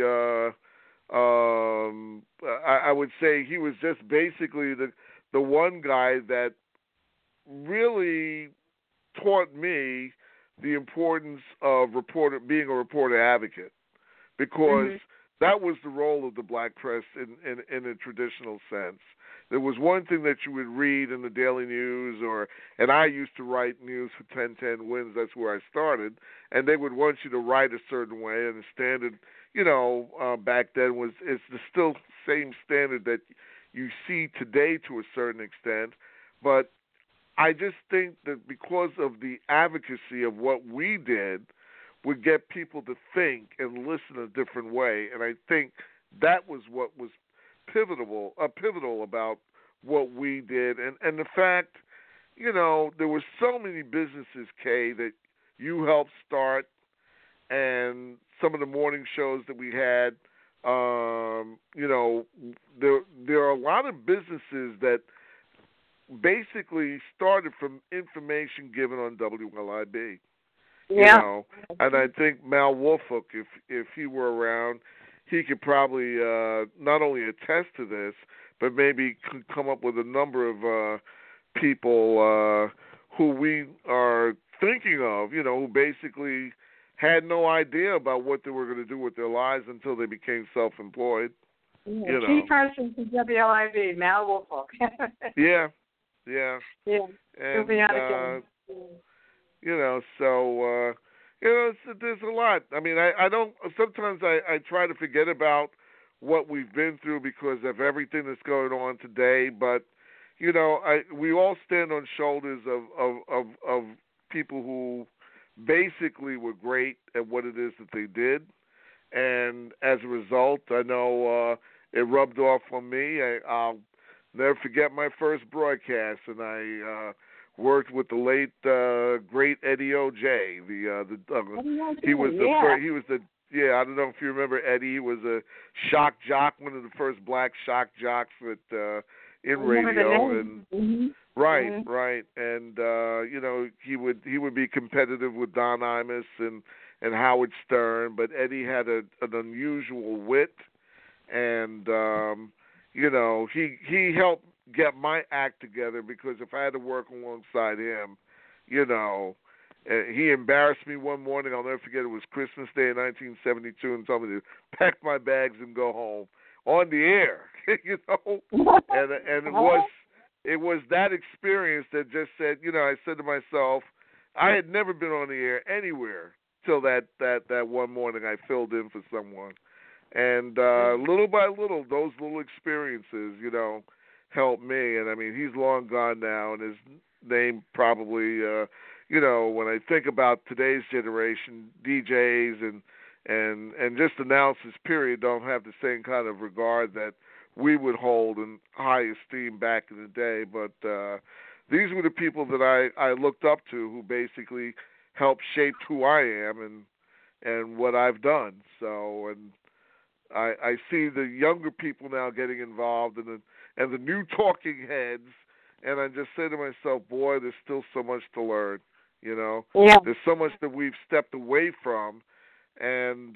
I would say he was just basically the one guy that really taught me the importance of being a reporter advocate, because that was the role of the black press in a traditional sense. There was one thing that you would read in the Daily News, and I used to write news for 1010 Wins. That's where I started, and they would want you to write a certain way, and the standard, back then it's the still same standard that you see today to a certain extent. But I just think that because of the advocacy of what we did, would get people to think and listen a different way. And I think that was what was pivotal about what we did. And the fact, there were so many businesses, Kay, that you helped start, and some of the morning shows that we had, there are a lot of businesses that basically started from information given on WLIB. Yeah. And I think Mal Wolfhook, if he were around, he could probably not only attest to this, but maybe could come up with a number of people who we are thinking of, who basically had no idea about what they were going to do with their lives until they became self-employed. Key person to WLIB, Mal Wolfhook. Yeah. Yeah. And, there's a lot. I mean, I don't. Sometimes I try to forget about what we've been through because of everything that's going on today. But we all stand on shoulders of people who basically were great at what it is that they did, and as a result, I know it rubbed off on me. I'll never forget my first broadcast, and I worked with the late great Eddie O.J. He was the I don't know if you remember Eddie. He was a shock jock, one of the first black shock jocks in radio, and right, and he would be competitive with Don Imus and Howard Stern, but Eddie had an unusual wit, and he helped get my act together, because if I had to work alongside him, he embarrassed me one morning. I'll never forget. It was Christmas Day in 1972, and told me to pack my bags and go home on the air. And it was that experience that just said, I said to myself, I had never been on the air anywhere till that one morning I filled in for someone, and little by little, those little experiences, helped me. And I mean, he's long gone now, and his name probably, when I think about today's generation, DJs and just announcers, period, don't have the same kind of regard that we would hold in high esteem back in the day. But these were the people that I looked up to, who basically helped shape who I am and what I've done. So, and I see the younger people now getting involved, and the new talking heads, and I just say to myself, boy, there's still so much to learn. Yeah. There's so much that we've stepped away from, and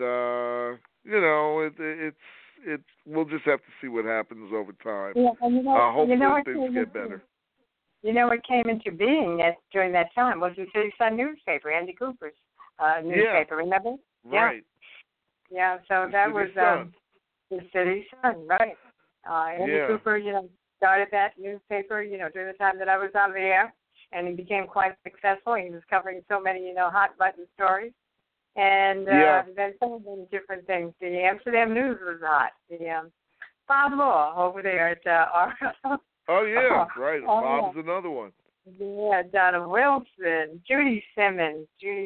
it's we'll just have to see what happens over time. Yeah, and hopefully things get better. What came into being during that time was the City Sun newspaper, Andy Cooper's newspaper. Remember? Right. Yeah. So that was the City Sun, right? Andy Cooper, started that newspaper, during the time that I was on the air, and he became quite successful. He was covering so many, hot button stories, and then so many different things. The Amsterdam News was hot. The Bob Law over there at Oh yeah, right. Bob's another one. Yeah, Donna Wilson, Judy Simmons. Judy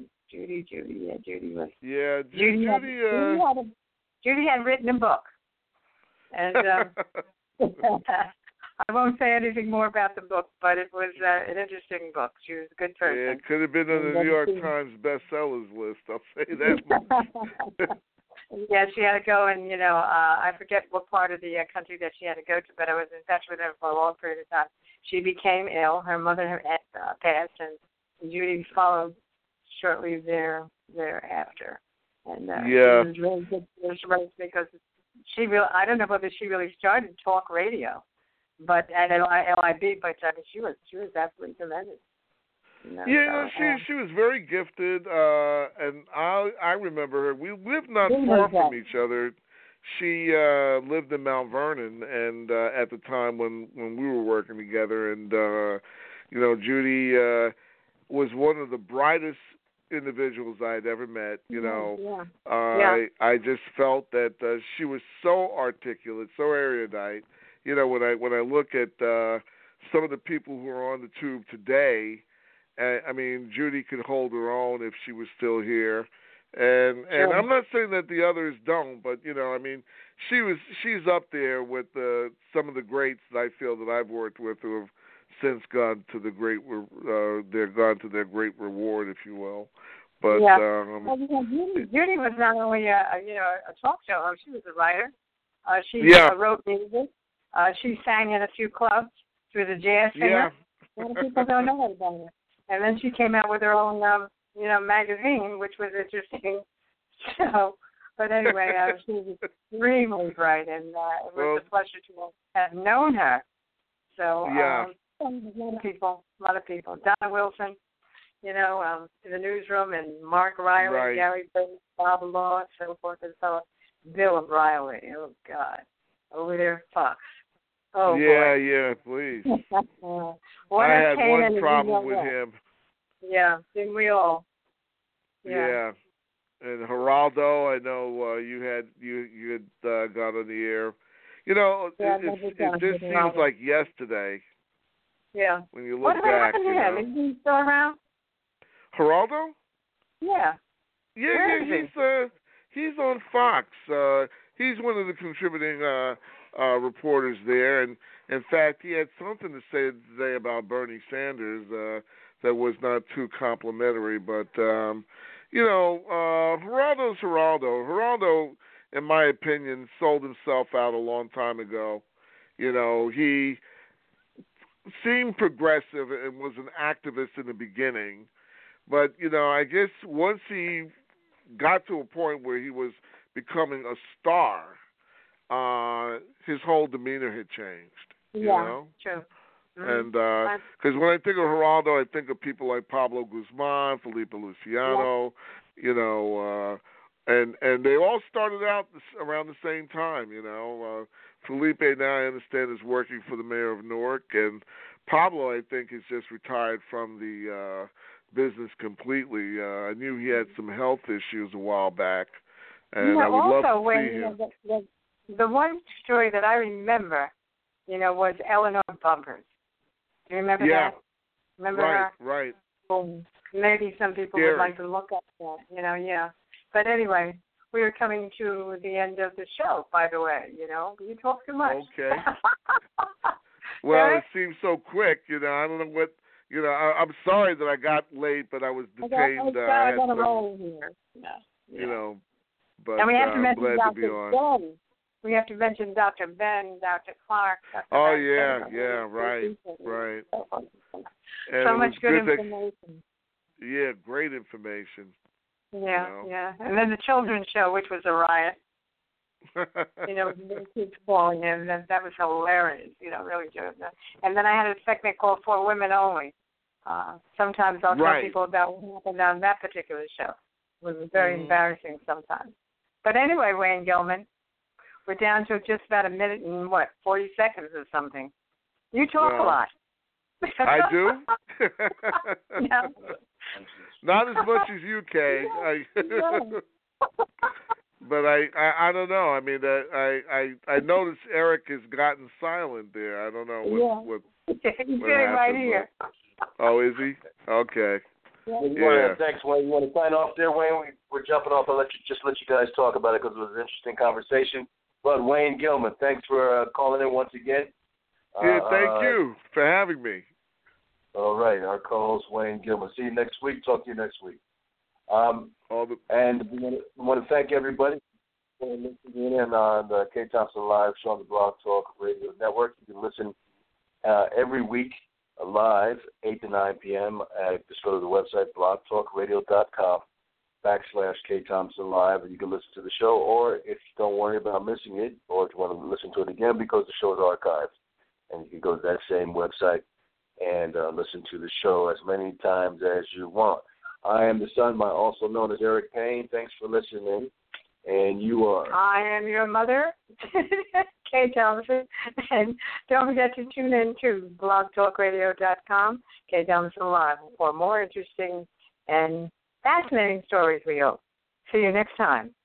was. Yeah, Judy had written a book, and I won't say anything more about the book, but it was an interesting book. She was a good person. Yeah, it could have been on the New York Times bestsellers list. I'll say that much. Yeah, she had to go, and I forget what part of the country that she had to go to, but I was in touch with her for a long period of time. She became ill. Her mother had passed, and Judy followed shortly thereafter. And it was really good because I don't know whether she really started talk radio, but at LIB, but I mean, she was absolutely tremendous. She was very gifted, and I remember her. We lived not far from each other. She lived in Mount Vernon, and at the time when we were working together, and Judy was one of the brightest individuals I had ever met. I just felt that she was so articulate, so erudite. When I look at some of the people who are on the tube today, I mean, Judy could hold her own if she was still here. And I'm not saying that the others don't, but I mean, she's up there with some of the greats that I feel that I've worked with who have since gone to their great reward, if you will. But Judy was not only a talk show host, she was a writer. She wrote music. She sang in a few clubs through the jazz singer. Yeah. A lot of people don't know about her. And then she came out with her own magazine, which was interesting. So, but anyway, she was extremely bright, and it was a pleasure to have known her. So, a lot of people. Donna Wilson, in the newsroom, and Mark Riley, Gary Burns, Bob Law, so forth and so on. Bill Riley, oh God, over there, Fox. Oh yeah, boy. Yeah, please. I had one problem with him. Yeah, didn't we all? Yeah. And Geraldo, I know you had got on the air. It just seems like yesterday. Yeah. When you look what back, happened to him? Is he still around? Geraldo? Yeah. Yeah, he's on Fox. He's one of the contributing reporters there, and in fact, he had something to say today about Bernie Sanders that was not too complimentary. But Geraldo's Geraldo. Geraldo, in my opinion, sold himself out a long time ago. He seemed progressive and was an activist in the beginning, but I guess once he got to a point where he was becoming a star, his whole demeanor had changed. True. And because when I think of Geraldo, I think of people like Pablo Guzman, Felipe Luciano, and they all started out around the same time. Felipe now I understand is working for the mayor of Newark, and Pablo I think has just retired from the business completely. I knew he had some health issues a while back, and I would love to see him. The one story that I remember, was Eleanor Bumpers. Do you remember that? Remember her? Right. Well, maybe some people would like to look up that, But anyway, we are coming to the end of the show, by the way, You talk too much. Okay. Well, it seems so quick, I don't know what, I'm sorry that I got late, but I was detained. I got a roll here. But and we have to I'm mention glad to be on. Ben. We have to mention Dr. Ben, Dr. Clark. Dr. Oh, Ben, right. So much good information. Great information. Yeah. And then the children's show, which was a riot. The kids falling in. That was hilarious, really good. And then I had a segment called For Women Only. Sometimes I'll tell people about what happened on that particular show. It was very embarrassing sometimes. But anyway, Wayne Gilman, we're down to just about a minute and 40 seconds or something. You talk a lot. I do? Yeah. Not as much as you, Kay. But I don't know. I mean, I noticed Eric has gotten silent there. I don't know what He's sitting right here. Oh, is he? Okay. Yeah. Thanks, Wayne. You want to sign off there, Wayne? We're jumping off. I'll let you guys talk about it because it was an interesting conversation. But Wayne Gilman, thanks for calling in once again. Thank you for having me. All right, our co-host Wayne Gilman. See you next week. Talk to you next week. And we want to thank everybody for listening in on the Kay Thompson Live show on the Blog Talk Radio Network. You can listen every week live, 8 to 9 p.m. Just go to the website, blogtalkradio.com/Kay Thompson Live, and you can listen to the show. Or if you don't worry about missing it, or if you want to listen to it again because the show is archived, and you can go to that same website and listen to the show as many times as you want. I am the son, also known as Eric Payne. Thanks for listening. And you are? I am your mother, Kay Thompson. And don't forget to tune in to blogtalkradio.com, Kay Thompson Live, for more interesting and fascinating stories, we hope. See you next time.